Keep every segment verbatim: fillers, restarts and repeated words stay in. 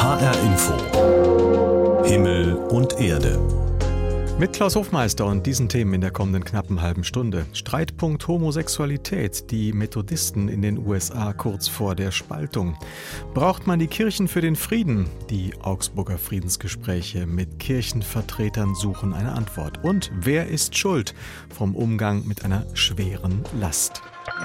H R Info. Himmel und Erde. Mit Klaus Hofmeister und diesen Themen in der kommenden knappen halben Stunde. Streitpunkt Homosexualität, die Methodisten in den U S A kurz vor der Spaltung. Braucht man die Kirchen für den Frieden? Die Augsburger Friedensgespräche mit Kirchenvertretern suchen eine Antwort. Und wer ist schuld vom Umgang mit einer schweren Last?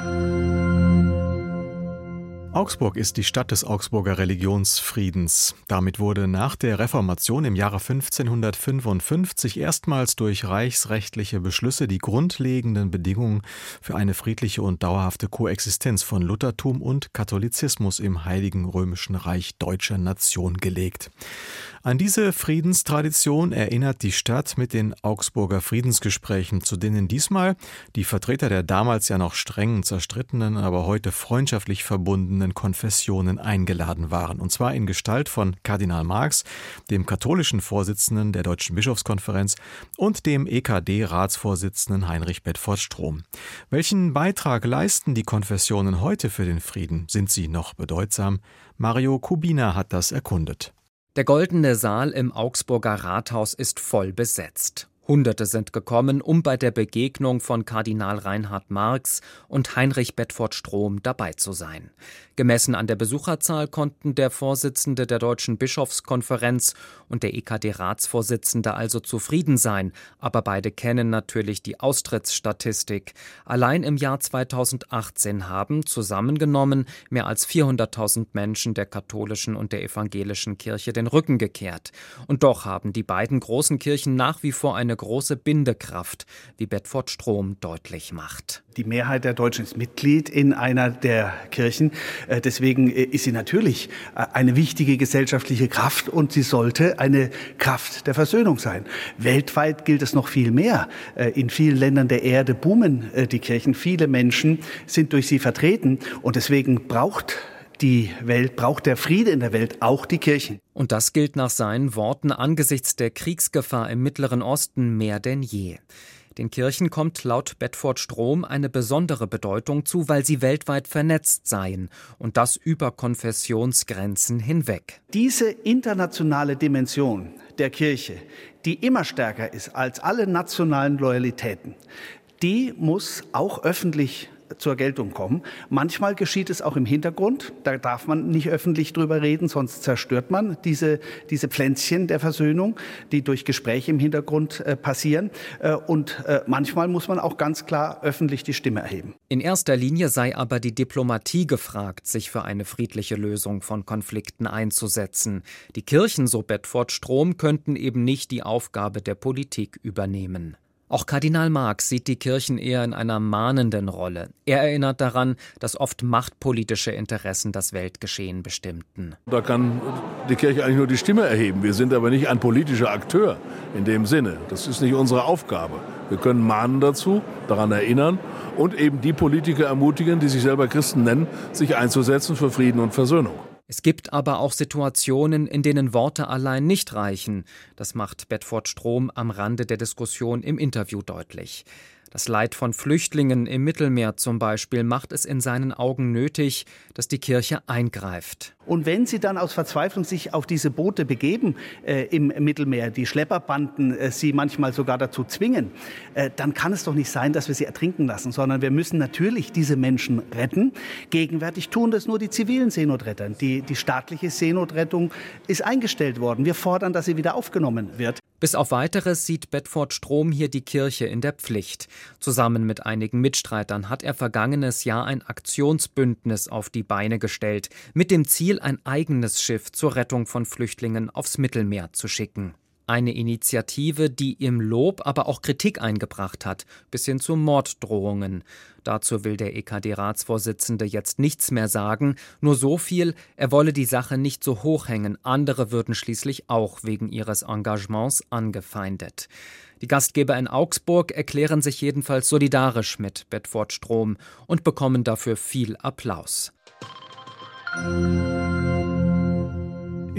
Augsburg ist die Stadt des Augsburger Religionsfriedens. Damit wurde nach der Reformation im Jahre fünfzehnhundertfünfundfünfzig erstmals durch reichsrechtliche Beschlüsse die grundlegenden Bedingungen für eine friedliche und dauerhafte Koexistenz von Luthertum und Katholizismus im Heiligen Römischen Reich deutscher Nation gelegt. An diese Friedenstradition erinnert die Stadt mit den Augsburger Friedensgesprächen, zu denen diesmal die Vertreter der damals ja noch streng zerstrittenen, aber heute freundschaftlich verbundenen Konfessionen eingeladen waren. Und zwar in Gestalt von Kardinal Marx, dem katholischen Vorsitzenden der Deutschen Bischofskonferenz und dem E K D-Ratsvorsitzenden Heinrich Bedford-Strom. Welchen Beitrag leisten die Konfessionen heute für den Frieden? Sind sie noch bedeutsam? Mario Kubina hat das erkundet. Der Goldene Saal im Augsburger Rathaus ist voll besetzt. Hunderte sind gekommen, um bei der Begegnung von Kardinal Reinhard Marx und Heinrich Bedford-Strom dabei zu sein. Gemessen an der Besucherzahl konnten der Vorsitzende der Deutschen Bischofskonferenz und der E K D-Ratsvorsitzende also zufrieden sein. Aber beide kennen natürlich die Austrittsstatistik. Allein im Jahr zweitausendachtzehn haben zusammengenommen mehr als vierhunderttausend Menschen der katholischen und der evangelischen Kirche den Rücken gekehrt. Und doch haben die beiden großen Kirchen nach wie vor eine große Bindekraft, wie Bedford-Strom deutlich macht. Die Mehrheit der Deutschen ist Mitglied in einer der Kirchen. Deswegen ist sie natürlich eine wichtige gesellschaftliche Kraft und sie sollte eine Kraft der Versöhnung sein. Weltweit gilt es noch viel mehr. In vielen Ländern der Erde boomen die Kirchen. Viele Menschen sind durch sie vertreten und deswegen braucht die Welt, braucht der Friede in der Welt auch die Kirchen. Und das gilt nach seinen Worten angesichts der Kriegsgefahr im Mittleren Osten mehr denn je. Den Kirchen kommt laut Bedford-Strom eine besondere Bedeutung zu, weil sie weltweit vernetzt seien und das über Konfessionsgrenzen hinweg. Diese internationale Dimension der Kirche, die immer stärker ist als alle nationalen Loyalitäten, die muss auch öffentlich zur Geltung kommen. Manchmal geschieht es auch im Hintergrund. Da darf man nicht öffentlich drüber reden, sonst zerstört man diese, diese Pflänzchen der Versöhnung, die durch Gespräche im Hintergrund äh, passieren. Äh, und äh, manchmal muss man auch ganz klar öffentlich die Stimme erheben. In erster Linie sei aber die Diplomatie gefragt, sich für eine friedliche Lösung von Konflikten einzusetzen. Die Kirchen, so Bedford-Strom, könnten eben nicht die Aufgabe der Politik übernehmen. Auch Kardinal Marx sieht die Kirchen eher in einer mahnenden Rolle. Er erinnert daran, dass oft machtpolitische Interessen das Weltgeschehen bestimmten. Da kann die Kirche eigentlich nur die Stimme erheben. Wir sind aber nicht ein politischer Akteur in dem Sinne. Das ist nicht unsere Aufgabe. Wir können mahnen dazu, daran erinnern und eben die Politiker ermutigen, die sich selber Christen nennen, sich einzusetzen für Frieden und Versöhnung. Es gibt aber auch Situationen, in denen Worte allein nicht reichen. Das macht Bedford-Strom am Rande der Diskussion im Interview deutlich. Das Leid von Flüchtlingen im Mittelmeer zum Beispiel macht es in seinen Augen nötig, dass die Kirche eingreift. Und wenn sie dann aus Verzweiflung sich auf diese Boote begeben äh, im Mittelmeer, die Schlepperbanden äh, sie manchmal sogar dazu zwingen, äh, dann kann es doch nicht sein, dass wir sie ertrinken lassen, sondern wir müssen natürlich diese Menschen retten. Gegenwärtig tun das nur die zivilen Seenotretter. Die, die staatliche Seenotrettung ist eingestellt worden. Wir fordern, dass sie wieder aufgenommen wird. Bis auf Weiteres sieht Bedford-Strom hier die Kirche in der Pflicht. Zusammen mit einigen Mitstreitern hat er vergangenes Jahr ein Aktionsbündnis auf die Beine gestellt, mit dem Ziel, ein eigenes Schiff zur Rettung von Flüchtlingen aufs Mittelmeer zu schicken. Eine Initiative, die ihm Lob, aber auch Kritik eingebracht hat, bis hin zu Morddrohungen. Dazu will der E K D-Ratsvorsitzende jetzt nichts mehr sagen, nur so viel, er wolle die Sache nicht so hoch hängen, andere würden schließlich auch wegen ihres Engagements angefeindet. Die Gastgeber in Augsburg erklären sich jedenfalls solidarisch mit Bedford-Strom und bekommen dafür viel Applaus.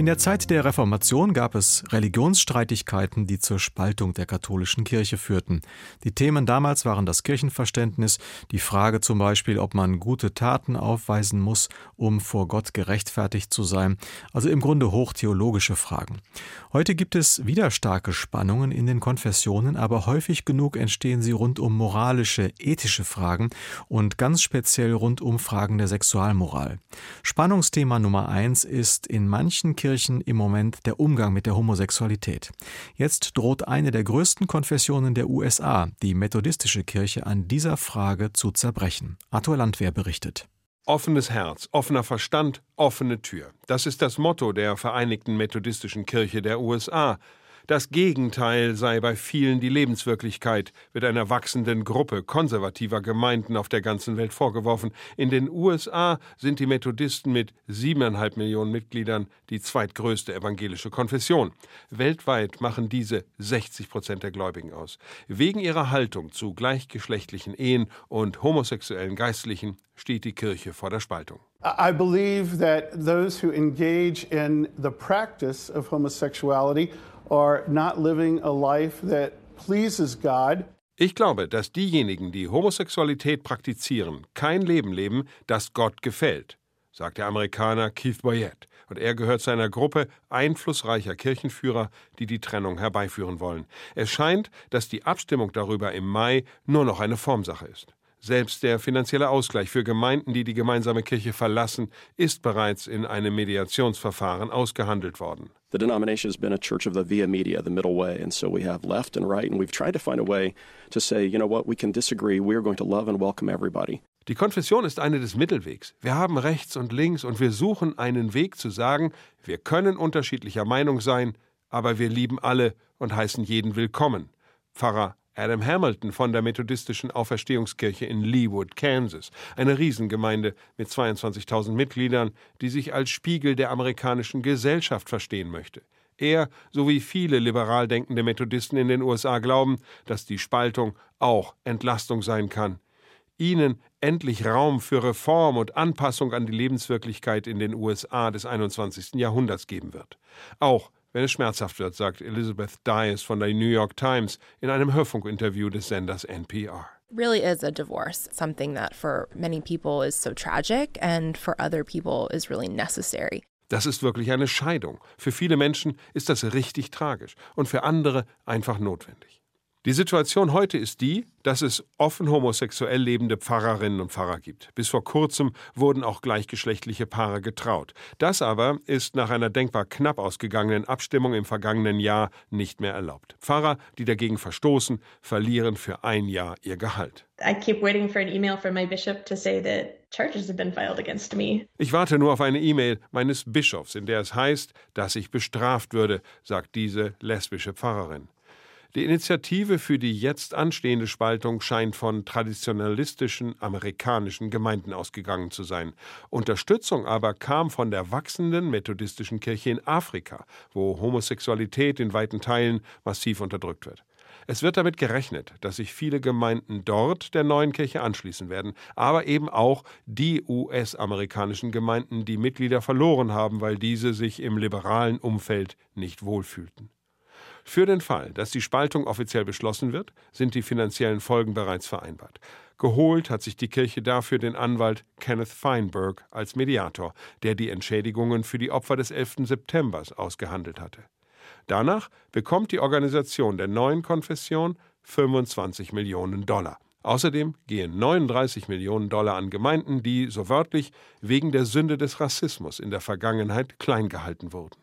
In der Zeit der Reformation gab es Religionsstreitigkeiten, die zur Spaltung der katholischen Kirche führten. Die Themen damals waren das Kirchenverständnis, die Frage zum Beispiel, ob man gute Taten aufweisen muss, um vor Gott gerechtfertigt zu sein, also im Grunde hochtheologische Fragen. Heute gibt es wieder starke Spannungen in den Konfessionen, aber häufig genug entstehen sie rund um moralische, ethische Fragen und ganz speziell rund um Fragen der Sexualmoral. Spannungsthema Nummer eins ist in manchen Kirchen im Moment der Umgang mit der Homosexualität. Jetzt droht eine der größten Konfessionen der U S A, die methodistische Kirche, an dieser Frage zu zerbrechen. Arthur Landwehr berichtet. Offenes Herz, offener Verstand, offene Tür. Das ist das Motto der Vereinigten Methodistischen Kirche der U S A. Das Gegenteil sei bei vielen die Lebenswirklichkeit, wird einer wachsenden Gruppe konservativer Gemeinden auf der ganzen Welt vorgeworfen. In den U S A sind die Methodisten mit siebeneinhalb Millionen Mitgliedern die zweitgrößte evangelische Konfession. Weltweit machen diese sechzig Prozent der Gläubigen aus. Wegen ihrer Haltung zu gleichgeschlechtlichen Ehen und homosexuellen Geistlichen steht die Kirche vor der Spaltung. I believe that those who engage in the practice of homosexuality are not living a life that pleases God. Ich glaube, dass diejenigen, die Homosexualität praktizieren, kein Leben leben, das Gott gefällt, sagt der Amerikaner Keith Boyette. Und er gehört zu einer Gruppe einflussreicher Kirchenführer, die die Trennung herbeiführen wollen. Es scheint, dass die Abstimmung darüber im Mai nur noch eine Formsache ist. Selbst der finanzielle Ausgleich für Gemeinden, die die gemeinsame Kirche verlassen, ist bereits in einem Mediationsverfahren ausgehandelt worden. The denomination has been a church of the via media, the middle way, and so we have left and right, and we've tried to find a way to say, you know what, we can disagree, we're going to love and welcome everybody. Die Konfession ist eine des Mittelwegs. Wir haben rechts und links und wir suchen einen Weg zu sagen, wir können unterschiedlicher Meinung sein, aber wir lieben alle und heißen jeden willkommen. Pfarrer Adam Hamilton von der Methodistischen Auferstehungskirche in Leawood, Kansas, eine Riesengemeinde mit zweiundzwanzigtausend Mitgliedern, die sich als Spiegel der amerikanischen Gesellschaft verstehen möchte. Er sowie viele liberal denkende Methodisten in den U S A glauben, dass die Spaltung auch Entlastung sein kann. Ihnen endlich Raum für Reform und Anpassung an die Lebenswirklichkeit in den U S A des einundzwanzigsten Jahrhunderts geben wird. Auch wenn es schmerzhaft wird, sagt Elizabeth Dias von der New York Times in einem Hörfunkinterview des Senders N P R. Really is a divorce, something that for many people is so tragic and for other people is really necessary. Das ist wirklich eine Scheidung. Für viele Menschen ist das richtig tragisch und für andere einfach notwendig. Die Situation heute ist die, dass es offen homosexuell lebende Pfarrerinnen und Pfarrer gibt. Bis vor kurzem wurden auch gleichgeschlechtliche Paare getraut. Das aber ist nach einer denkbar knapp ausgegangenen Abstimmung im vergangenen Jahr nicht mehr erlaubt. Pfarrer, die dagegen verstoßen, verlieren für ein Jahr ihr Gehalt. I keep waiting for an email from my bishop to say that charges have been filed against me. Ich warte nur auf eine E-Mail meines Bischofs, in der es heißt, dass ich bestraft würde, sagt diese lesbische Pfarrerin. Die Initiative für die jetzt anstehende Spaltung scheint von traditionalistischen amerikanischen Gemeinden ausgegangen zu sein. Unterstützung aber kam von der wachsenden methodistischen Kirche in Afrika, wo Homosexualität in weiten Teilen massiv unterdrückt wird. Es wird damit gerechnet, dass sich viele Gemeinden dort der neuen Kirche anschließen werden, aber eben auch die U S-amerikanischen Gemeinden, die Mitglieder verloren haben, weil diese sich im liberalen Umfeld nicht wohlfühlten. Für den Fall, dass die Spaltung offiziell beschlossen wird, sind die finanziellen Folgen bereits vereinbart. Geholt hat sich die Kirche dafür den Anwalt Kenneth Feinberg als Mediator, der die Entschädigungen für die Opfer des elften September ausgehandelt hatte. Danach bekommt die Organisation der neuen Konfession fünfundzwanzig Millionen Dollar. Außerdem gehen neununddreißig Millionen Dollar an Gemeinden, die, so wörtlich, wegen der Sünde des Rassismus in der Vergangenheit klein gehalten wurden.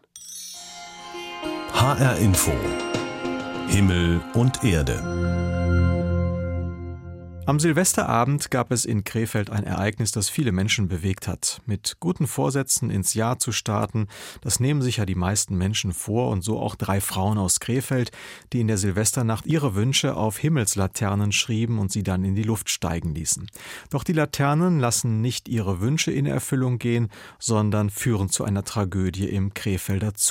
H R Info. Himmel und Erde. Am Silvesterabend gab es in Krefeld ein Ereignis, das viele Menschen bewegt hat. Mit guten Vorsätzen ins Jahr zu starten, das nehmen sich ja die meisten Menschen vor und so auch drei Frauen aus Krefeld, die in der Silvesternacht ihre Wünsche auf Himmelslaternen schrieben und sie dann in die Luft steigen ließen. Doch die Laternen lassen nicht ihre Wünsche in Erfüllung gehen, sondern führen zu einer Tragödie im Krefelder Zoo.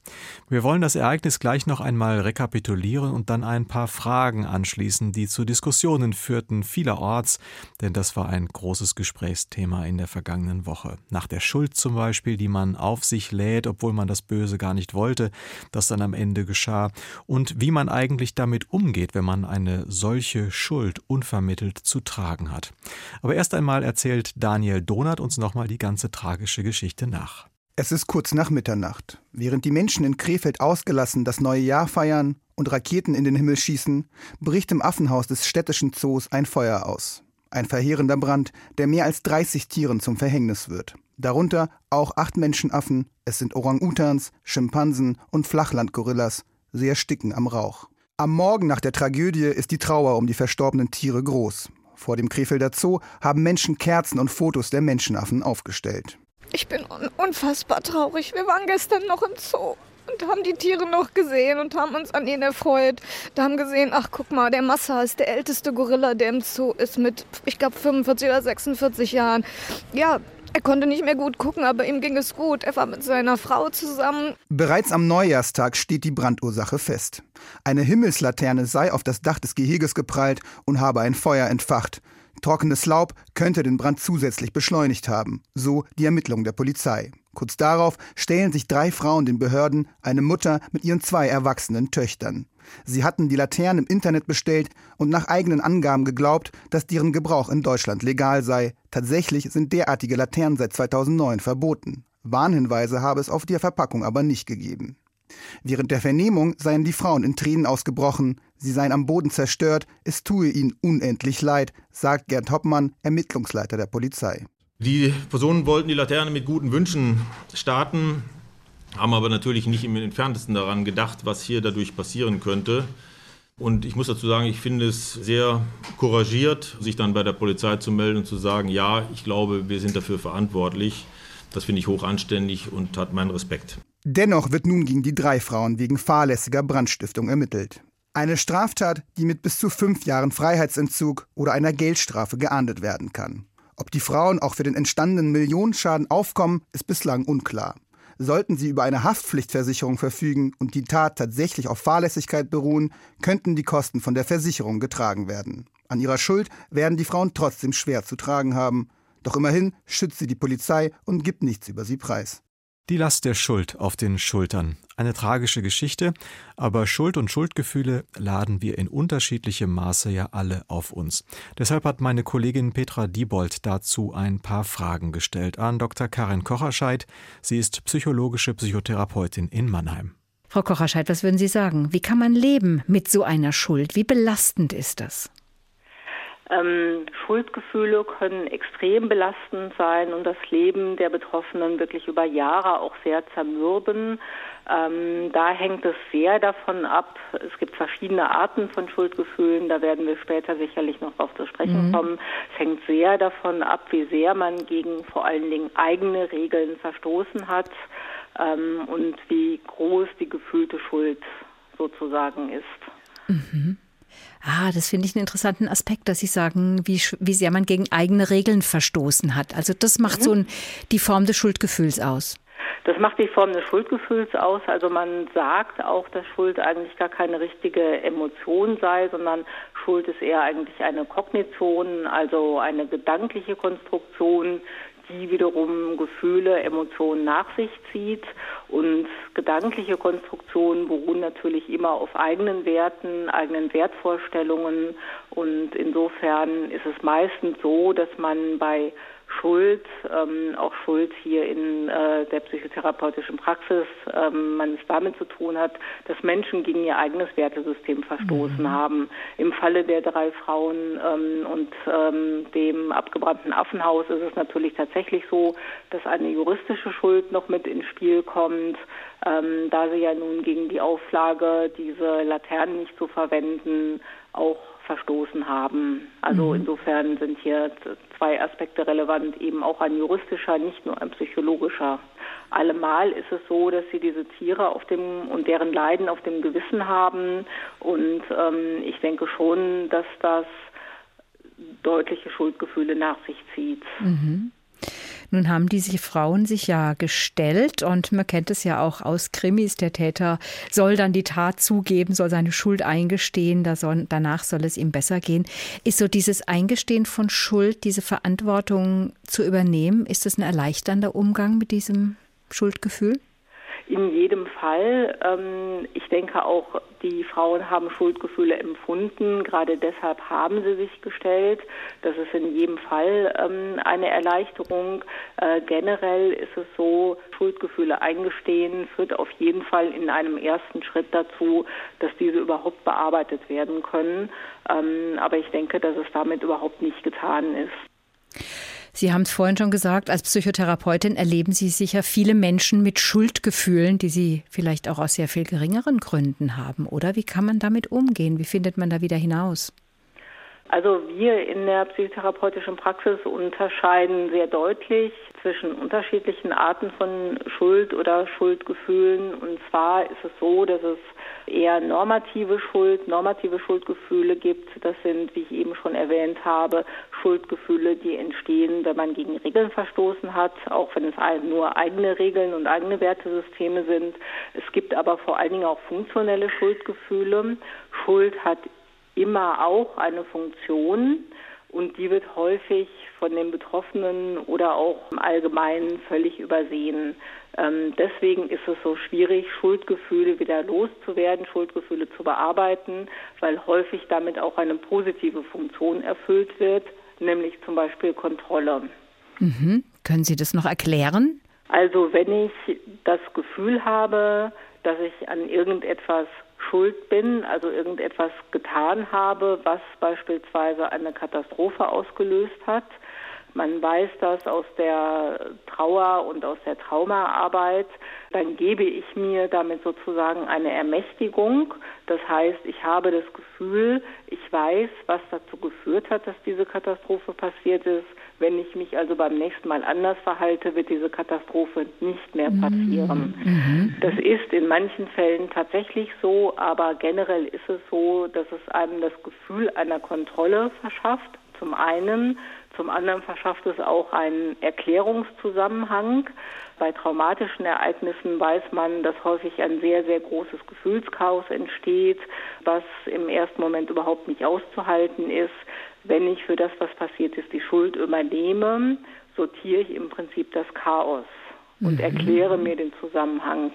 Wir wollen das Ereignis gleich noch einmal rekapitulieren und dann ein paar Fragen anschließen, die zu Diskussionen führten vielerorts, denn das war ein großes Gesprächsthema in der vergangenen Woche. Nach der Schuld zum Beispiel, die man auf sich lädt, obwohl man das Böse gar nicht wollte, das dann am Ende geschah, und wie man eigentlich damit umgeht, wenn man eine solche Schuld unvermittelt zu tragen hat. Aber erst einmal erzählt Daniel Donath uns nochmal die ganze tragische Geschichte nach. Es ist kurz nach Mitternacht. Während die Menschen in Krefeld ausgelassen das neue Jahr feiern und Raketen in den Himmel schießen, bricht im Affenhaus des städtischen Zoos ein Feuer aus. Ein verheerender Brand, der mehr als dreißig Tieren zum Verhängnis wird. Darunter auch acht Menschenaffen, es sind Orang-Utans, Schimpansen und Flachlandgorillas. Sie ersticken am Rauch. Am Morgen nach der Tragödie ist die Trauer um die verstorbenen Tiere groß. Vor dem Krefelder Zoo haben Menschen Kerzen und Fotos der Menschenaffen aufgestellt. Ich bin un- unfassbar traurig. Wir waren gestern noch im Zoo und haben die Tiere noch gesehen und haben uns an ihnen erfreut. Da haben gesehen, ach guck mal, der Massa ist der älteste Gorilla, der im Zoo ist mit, ich glaube, fünfundvierzig oder sechsundvierzig Jahren. Ja, er konnte nicht mehr gut gucken, aber ihm ging es gut. Er war mit seiner Frau zusammen. Bereits am Neujahrstag steht die Brandursache fest. Eine Himmelslaterne sei auf das Dach des Geheges geprallt und habe ein Feuer entfacht. Trockenes Laub könnte den Brand zusätzlich beschleunigt haben, so die Ermittlungen der Polizei. Kurz darauf stellen sich drei Frauen den Behörden, eine Mutter mit ihren zwei erwachsenen Töchtern. Sie hatten die Laternen im Internet bestellt und nach eigenen Angaben geglaubt, dass deren Gebrauch in Deutschland legal sei. Tatsächlich sind derartige Laternen seit zweitausendneun verboten. Warnhinweise habe es auf der Verpackung aber nicht gegeben. Während der Vernehmung seien die Frauen in Tränen ausgebrochen. Sie seien am Boden zerstört, es tue ihnen unendlich leid, sagt Gerd Hoppmann, Ermittlungsleiter der Polizei. Die Personen wollten die Laterne mit guten Wünschen starten, haben aber natürlich nicht im Entferntesten daran gedacht, was hier dadurch passieren könnte. Und ich muss dazu sagen, ich finde es sehr couragiert, sich dann bei der Polizei zu melden und zu sagen, ja, ich glaube, wir sind dafür verantwortlich. Das finde ich hoch anständig und hat meinen Respekt. Dennoch wird nun gegen die drei Frauen wegen fahrlässiger Brandstiftung ermittelt. Eine Straftat, die mit bis zu fünf Jahren Freiheitsentzug oder einer Geldstrafe geahndet werden kann. Ob die Frauen auch für den entstandenen Millionenschaden aufkommen, ist bislang unklar. Sollten sie über eine Haftpflichtversicherung verfügen und die Tat tatsächlich auf Fahrlässigkeit beruhen, könnten die Kosten von der Versicherung getragen werden. An ihrer Schuld werden die Frauen trotzdem schwer zu tragen haben. Doch immerhin schützt sie die Polizei und gibt nichts über sie preis. Die Last der Schuld auf den Schultern. Eine tragische Geschichte, aber Schuld und Schuldgefühle laden wir in unterschiedlichem Maße ja alle auf uns. Deshalb hat meine Kollegin Petra Diebold dazu ein paar Fragen gestellt an Doktor Karin Kocherscheidt. Sie ist psychologische Psychotherapeutin in Mannheim. Frau Kocherscheidt, was würden Sie sagen? Wie kann man leben mit so einer Schuld? Wie belastend ist das? Ähm, Schuldgefühle können extrem belastend sein und das Leben der Betroffenen wirklich über Jahre auch sehr zermürben. Ähm, da hängt es sehr davon ab. Es gibt verschiedene Arten von Schuldgefühlen, da werden wir später sicherlich noch drauf zu sprechen mhm. kommen. Es hängt sehr davon ab, wie sehr man gegen vor allen Dingen eigene Regeln verstoßen hat ähm, und wie groß die gefühlte Schuld sozusagen ist. Mhm. Ah, das finde ich einen interessanten Aspekt, dass Sie sagen, wie, wie sehr man gegen eigene Regeln verstoßen hat. Also das macht mhm. so ein, die Form des Schuldgefühls aus. Das macht die Form des Schuldgefühls aus. Also man sagt auch, dass Schuld eigentlich gar keine richtige Emotion sei, sondern Schuld ist eher eigentlich eine Kognition, also eine gedankliche Konstruktion, die wiederum Gefühle, Emotionen nach sich zieht. Und gedankliche Konstruktionen beruhen natürlich immer auf eigenen Werten, eigenen Wertvorstellungen. Und insofern ist es meistens so, dass man bei Schuld, ähm, auch Schuld hier in äh, der psychotherapeutischen Praxis, ähm, man es damit zu tun hat, dass Menschen gegen ihr eigenes Wertesystem verstoßen mhm. haben. Im Falle der drei Frauen ähm, und ähm, dem abgebrannten Affenhaus ist es natürlich tatsächlich so, dass eine juristische Schuld noch mit ins Spiel kommt, ähm, da sie ja nun gegen die Auflage, diese Laternen nicht zu verwenden, auch verstoßen haben. Also mhm. insofern sind hier zwei Aspekte relevant, eben auch ein juristischer, nicht nur ein psychologischer. Allemal ist es so, dass sie diese Tiere auf dem und deren Leiden auf dem Gewissen haben und ähm, ich denke schon, dass das deutliche Schuldgefühle nach sich zieht. Mhm. Nun haben diese Frauen sich ja gestellt und man kennt es ja auch aus Krimis, der Täter soll dann die Tat zugeben, soll seine Schuld eingestehen, da soll, danach soll es ihm besser gehen. Ist so dieses Eingestehen von Schuld, diese Verantwortung zu übernehmen, ist das ein erleichternder Umgang mit diesem Schuldgefühl? In jedem Fall. Ich denke auch, die Frauen haben Schuldgefühle empfunden. Gerade deshalb haben sie sich gestellt. Das ist in jedem Fall eine Erleichterung. Generell ist es so, Schuldgefühle eingestehen führt auf jeden Fall in einem ersten Schritt dazu, dass diese überhaupt bearbeitet werden können. Aber ich denke, dass es damit überhaupt nicht getan ist. Sie haben es vorhin schon gesagt, als Psychotherapeutin erleben Sie sicher viele Menschen mit Schuldgefühlen, die Sie vielleicht auch aus sehr viel geringeren Gründen haben, oder? Wie kann man damit umgehen? Wie findet man da wieder hinaus? Also wir in der psychotherapeutischen Praxis unterscheiden sehr deutlich zwischen unterschiedlichen Arten von Schuld oder Schuldgefühlen. Und zwar ist es so, dass es eher normative Schuld, normative Schuldgefühle gibt. Das sind, wie ich eben schon erwähnt habe, Schuldgefühle, die entstehen, wenn man gegen Regeln verstoßen hat, auch wenn es nur eigene Regeln und eigene Wertesysteme sind. Es gibt aber vor allen Dingen auch funktionelle Schuldgefühle. Schuld hat immer auch eine Funktion und die wird häufig von den Betroffenen oder auch im Allgemeinen völlig übersehen. Ähm, deswegen ist es so schwierig, Schuldgefühle wieder loszuwerden, Schuldgefühle zu bearbeiten, weil häufig damit auch eine positive Funktion erfüllt wird, nämlich zum Beispiel Kontrolle. Mhm. Können Sie das noch erklären? Also wenn ich das Gefühl habe, dass ich an irgendetwas schuld bin, also irgendetwas getan habe, was beispielsweise eine Katastrophe ausgelöst hat. Man weiß das aus der Trauer und aus der Traumaarbeit. Dann gebe ich mir damit sozusagen eine Ermächtigung. Das heißt, ich habe das Gefühl, ich weiß, was dazu geführt hat, dass diese Katastrophe passiert ist. Wenn ich mich also beim nächsten Mal anders verhalte, wird diese Katastrophe nicht mehr passieren. Mhm. Das ist in manchen Fällen tatsächlich so, aber generell ist es so, dass es einem das Gefühl einer Kontrolle verschafft, zum einen. Zum anderen verschafft es auch einen Erklärungszusammenhang. Bei traumatischen Ereignissen weiß man, dass häufig ein sehr, sehr großes Gefühlschaos entsteht, was im ersten Moment überhaupt nicht auszuhalten ist. Wenn ich für das, was passiert ist, die Schuld übernehme, sortiere ich im Prinzip das Chaos und mhm. erkläre mir den Zusammenhang.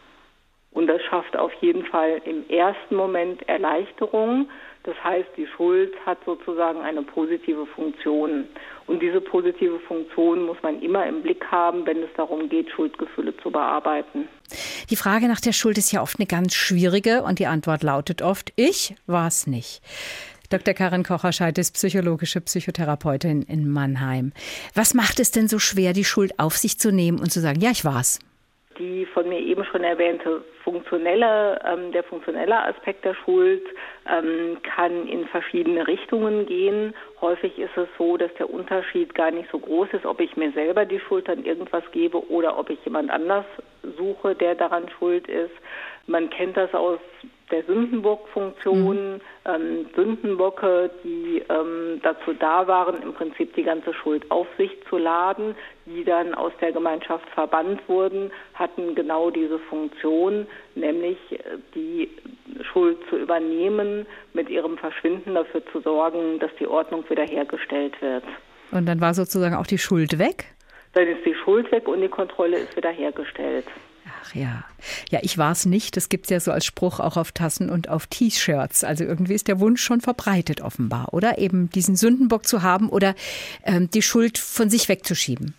Und das schafft auf jeden Fall im ersten Moment Erleichterung. Das heißt, die Schuld hat sozusagen eine positive Funktion. Und diese positive Funktion muss man immer im Blick haben, wenn es darum geht, Schuldgefühle zu bearbeiten. Die Frage nach der Schuld ist ja oft eine ganz schwierige und die Antwort lautet oft, ich war es nicht. Doktor Karin Kocherscheidt ist psychologische Psychotherapeutin in Mannheim. Was macht es denn so schwer, die Schuld auf sich zu nehmen und zu sagen, ja, ich war's? Die von mir eben schon erwähnte funktionelle, ähm, der funktionelle Aspekt der Schuld ähm, kann in verschiedene Richtungen gehen. Häufig ist es so, dass der Unterschied gar nicht so groß ist, ob ich mir selber die Schuld an irgendwas gebe oder ob ich jemand anders suche, der daran schuld ist. Man kennt das aus der Sündenbock-Funktion, mhm. ähm, Sündenbocke, die ähm, dazu da waren, im Prinzip die ganze Schuld auf sich zu laden, die dann aus der Gemeinschaft verbannt wurden, hatten genau diese Funktion, nämlich die Schuld zu übernehmen, mit ihrem Verschwinden dafür zu sorgen, dass die Ordnung wiederhergestellt wird. Und dann war sozusagen auch die Schuld weg? Dann ist die Schuld weg und die Kontrolle ist wiederhergestellt. Ach ja, ja, ich war es nicht. Das gibt es ja so als Spruch auch auf Tassen und auf T-Shirts. Also irgendwie ist der Wunsch schon verbreitet offenbar, oder? Eben diesen Sündenbock zu haben oder ähm, die Schuld von sich wegzuschieben.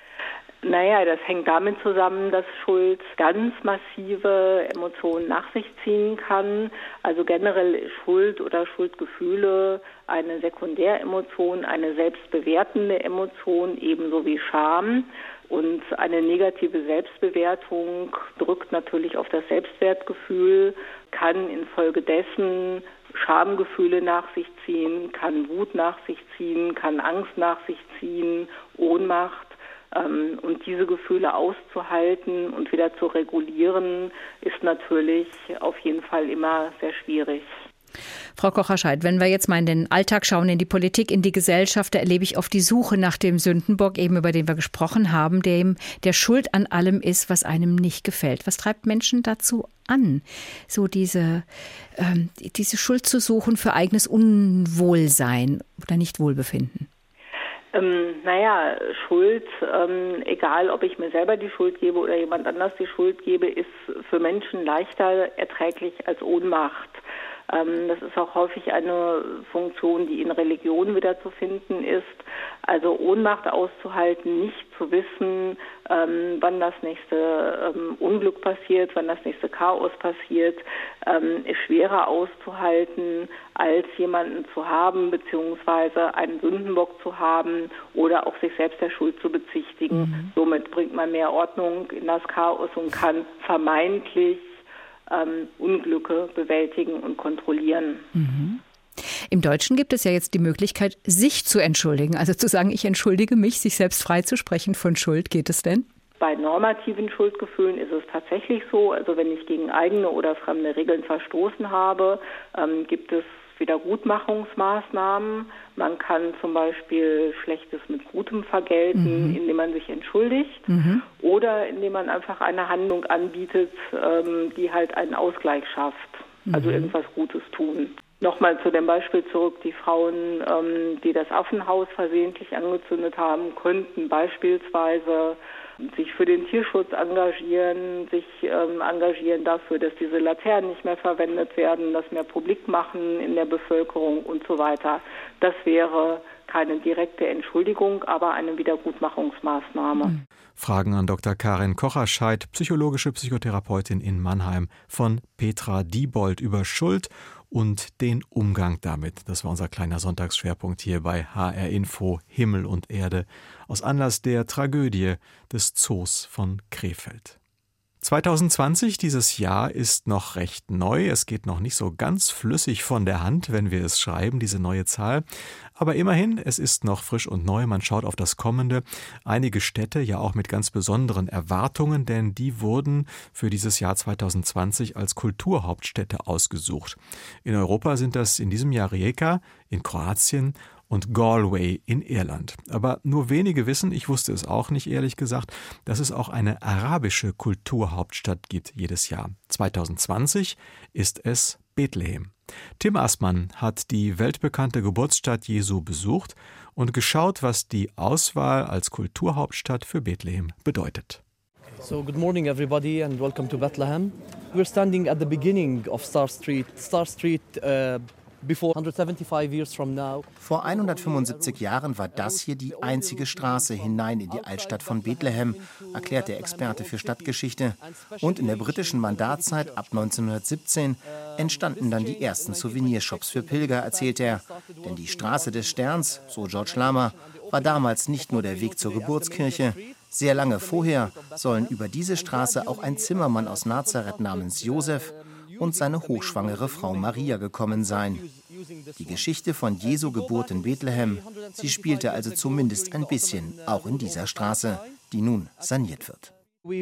Naja, das hängt damit zusammen, dass Schuld ganz massive Emotionen nach sich ziehen kann. Also generell ist Schuld oder Schuldgefühle eine Sekundäremotion, eine selbstbewertende Emotion, ebenso wie Scham. Und eine negative Selbstbewertung drückt natürlich auf das Selbstwertgefühl, kann infolgedessen Schamgefühle nach sich ziehen, kann Wut nach sich ziehen, kann Angst nach sich ziehen, Ohnmacht. Und diese Gefühle auszuhalten und wieder zu regulieren, ist natürlich auf jeden Fall immer sehr schwierig. Frau Kocher-Scheidt, wenn wir jetzt mal in den Alltag schauen, in die Politik, in die Gesellschaft, da erlebe ich oft die Suche nach dem Sündenbock, eben über den wir gesprochen haben, dem der schuld an allem ist, was einem nicht gefällt. Was treibt Menschen dazu an, so diese, ähm, diese Schuld zu suchen für eigenes Unwohlsein oder Nichtwohlbefinden? Ähm, naja, Schuld, ähm, egal ob ich mir selber die Schuld gebe oder jemand anders die Schuld gebe, ist für Menschen leichter erträglich als Ohnmacht. Ähm, das ist auch häufig eine Funktion, die in Religion wieder zu finden ist. Also Ohnmacht auszuhalten, nicht zu wissen, ähm, wann das nächste ähm, Unglück passiert, wann das nächste Chaos passiert, ähm, ist schwerer auszuhalten, als jemanden zu haben, beziehungsweise einen Sündenbock zu haben oder auch sich selbst der Schuld zu bezichtigen. Mhm. Somit bringt man mehr Ordnung in das Chaos und kann vermeintlich ähm, Unglücke bewältigen und kontrollieren. Mhm. Im Deutschen gibt es ja jetzt die Möglichkeit, sich zu entschuldigen, also zu sagen, ich entschuldige mich, sich selbst freizusprechen von Schuld. Geht es denn? Bei normativen Schuldgefühlen ist es tatsächlich so, also wenn ich gegen eigene oder fremde Regeln verstoßen habe, ähm, gibt es Wiedergutmachungsmaßnahmen. Man kann zum Beispiel Schlechtes mit Gutem vergelten, mhm. indem man sich entschuldigt mhm. oder indem man einfach eine Handlung anbietet, ähm, die halt einen Ausgleich schafft, mhm. also irgendwas Gutes tun. Nochmal zu dem Beispiel zurück, die Frauen, ähm, die das Affenhaus versehentlich angezündet haben, könnten beispielsweise sich für den Tierschutz engagieren, sich ähm, engagieren dafür, dass diese Laternen nicht mehr verwendet werden, das mehr publik machen in der Bevölkerung und so weiter. Das wäre keine direkte Entschuldigung, aber eine Wiedergutmachungsmaßnahme. Fragen an Doktor Karin Kocher-Scheidt, psychologische Psychotherapeutin in Mannheim, von Petra Diebold über Schuld und den Umgang damit. Das war unser kleiner Sonntagsschwerpunkt hier bei H R Info Himmel und Erde aus Anlass der Tragödie des Zoos von Krefeld. zwanzig zwanzig, dieses Jahr, ist noch recht neu. Es geht noch nicht so ganz flüssig von der Hand, wenn wir es schreiben, diese neue Zahl. Aber immerhin, es ist noch frisch und neu. Man schaut auf das Kommende. Einige Städte ja auch mit ganz besonderen Erwartungen, denn die wurden für dieses Jahr zwanzig zwanzig als Kulturhauptstädte ausgesucht. In Europa sind das in diesem Jahr Rijeka in Kroatien und Galway in Irland. Aber nur wenige wissen, ich wusste es auch nicht, ehrlich gesagt, dass es auch eine arabische Kulturhauptstadt gibt jedes Jahr. zwanzig zwanzig ist es Bethlehem. Tim Assmann hat die weltbekannte Geburtsstadt Jesu besucht und geschaut, was die Auswahl als Kulturhauptstadt für Bethlehem bedeutet. So, good morning everybody and welcome to Bethlehem. We're standing at the beginning of Star Street. Star Street uh Vor hundertfünfundsiebzig Jahren war das hier die einzige Straße hinein in die Altstadt von Bethlehem, erklärt der Experte für Stadtgeschichte. Und in der britischen Mandatszeit ab neunzehnhundertsiebzehn entstanden dann die ersten Souvenirshops für Pilger, erzählt er. Denn die Straße des Sterns, so George Lama, war damals nicht nur der Weg zur Geburtskirche. Sehr lange vorher sollen über diese Straße auch ein Zimmermann aus Nazareth namens Josef und seine hochschwangere Frau Maria gekommen sein. Die Geschichte von Jesu Geburt in Bethlehem, sie spielte also zumindest ein bisschen auch in dieser Straße, die nun saniert wird.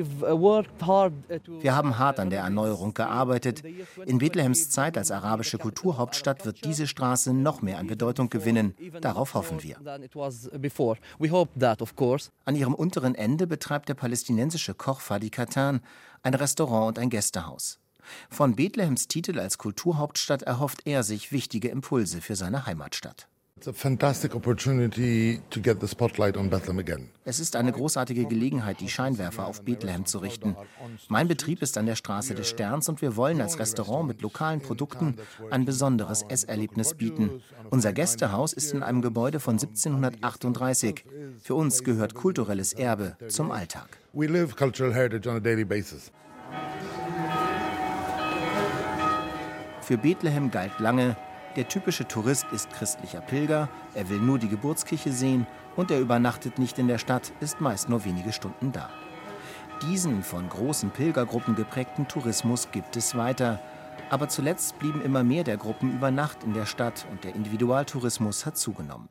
Wir haben hart an der Erneuerung gearbeitet. In Bethlehems Zeit als arabische Kulturhauptstadt wird diese Straße noch mehr an Bedeutung gewinnen. Darauf hoffen wir. An ihrem unteren Ende betreibt der palästinensische Koch Fadi Katan ein Restaurant und ein Gästehaus. Von Bethlehems Titel als Kulturhauptstadt erhofft er sich wichtige Impulse für seine Heimatstadt. Es ist eine großartige Gelegenheit, die Scheinwerfer auf Bethlehem zu richten. Mein Betrieb ist an der Straße des Sterns und wir wollen als Restaurant mit lokalen Produkten ein besonderes Esserlebnis bieten. Unser Gästehaus ist in einem Gebäude von siebzehnhundertachtunddreißig. Für uns gehört kulturelles Erbe zum Alltag. Für Bethlehem galt lange, der typische Tourist ist christlicher Pilger, er will nur die Geburtskirche sehen und er übernachtet nicht in der Stadt, ist meist nur wenige Stunden da. Diesen von großen Pilgergruppen geprägten Tourismus gibt es weiter. Aber zuletzt blieben immer mehr der Gruppen über Nacht in der Stadt und der Individualtourismus hat zugenommen.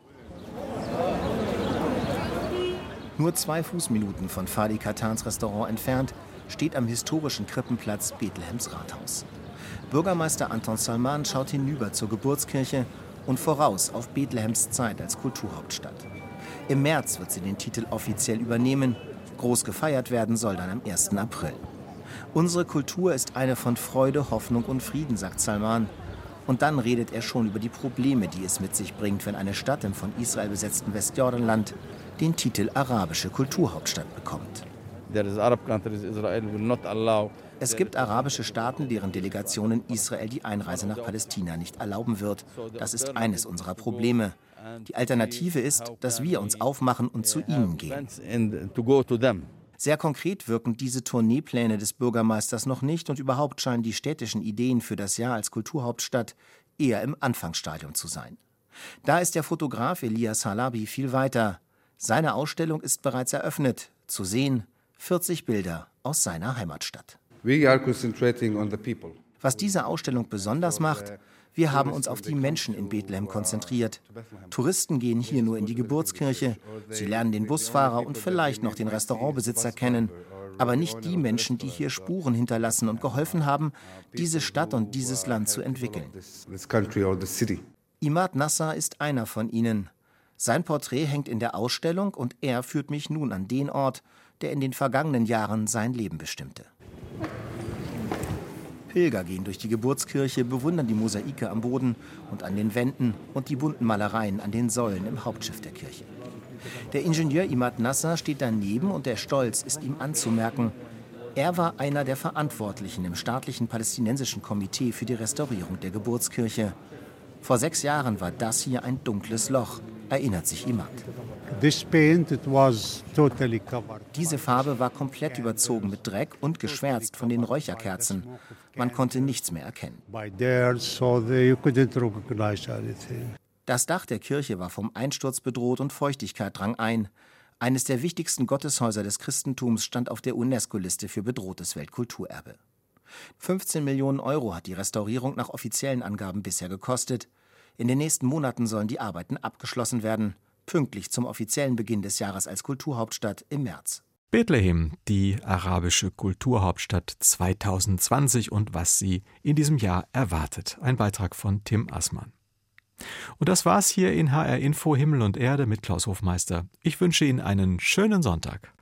Nur zwei Fußminuten von Fadi Katans Restaurant entfernt steht am historischen Krippenplatz Bethlehems Rathaus. Bürgermeister Anton Salman schaut hinüber zur Geburtskirche und voraus auf Bethlehems Zeit als Kulturhauptstadt. Im März wird sie den Titel offiziell übernehmen. Groß gefeiert werden soll dann am ersten April. Unsere Kultur ist eine von Freude, Hoffnung und Frieden, sagt Salman. Und dann redet er schon über die Probleme, die es mit sich bringt, wenn eine Stadt im von Israel besetzten Westjordanland den Titel arabische Kulturhauptstadt bekommt. Es gibt arabische Staaten, deren Delegationen Israel die Einreise nach Palästina nicht erlauben wird. Das ist eines unserer Probleme. Die Alternative ist, dass wir uns aufmachen und zu ihnen gehen. Sehr konkret wirken diese Tourneepläne des Bürgermeisters noch nicht und überhaupt scheinen die städtischen Ideen für das Jahr als Kulturhauptstadt eher im Anfangsstadium zu sein. Da ist der Fotograf Elias Halabi viel weiter. Seine Ausstellung ist bereits eröffnet. Zu sehen vierzig Bilder aus seiner Heimatstadt. Was diese Ausstellung besonders macht, wir haben uns auf die Menschen in Bethlehem konzentriert. Touristen gehen hier nur in die Geburtskirche, sie lernen den Busfahrer und vielleicht noch den Restaurantbesitzer kennen, aber nicht die Menschen, die hier Spuren hinterlassen und geholfen haben, diese Stadt und dieses Land zu entwickeln. Imad Nasser ist einer von ihnen. Sein Porträt hängt in der Ausstellung und er führt mich nun an den Ort, der in den vergangenen Jahren sein Leben bestimmte. Pilger gehen durch die Geburtskirche, bewundern die Mosaike am Boden und an den Wänden und die bunten Malereien an den Säulen im Hauptschiff der Kirche. Der Ingenieur Imad Nasser steht daneben und der Stolz ist ihm anzumerken. Er war einer der Verantwortlichen im staatlichen palästinensischen Komitee für die Restaurierung der Geburtskirche. Vor sechs Jahren war das hier ein dunkles Loch, erinnert sich Imad. Diese Farbe war komplett überzogen mit Dreck und geschwärzt von den Räucherkerzen. Man konnte nichts mehr erkennen. Das Dach der Kirche war vom Einsturz bedroht und Feuchtigkeit drang ein. Eines der wichtigsten Gotteshäuser des Christentums stand auf der UNESCO-Liste für bedrohtes Weltkulturerbe. fünfzehn Millionen Euro hat die Restaurierung nach offiziellen Angaben bisher gekostet. In den nächsten Monaten sollen die Arbeiten abgeschlossen werden, pünktlich zum offiziellen Beginn des Jahres als Kulturhauptstadt im März. Bethlehem, die arabische Kulturhauptstadt zweitausendzwanzig und was sie in diesem Jahr erwartet. Ein Beitrag von Tim Assmann. Und das war's hier in H R Info Himmel und Erde mit Klaus Hofmeister. Ich wünsche Ihnen einen schönen Sonntag.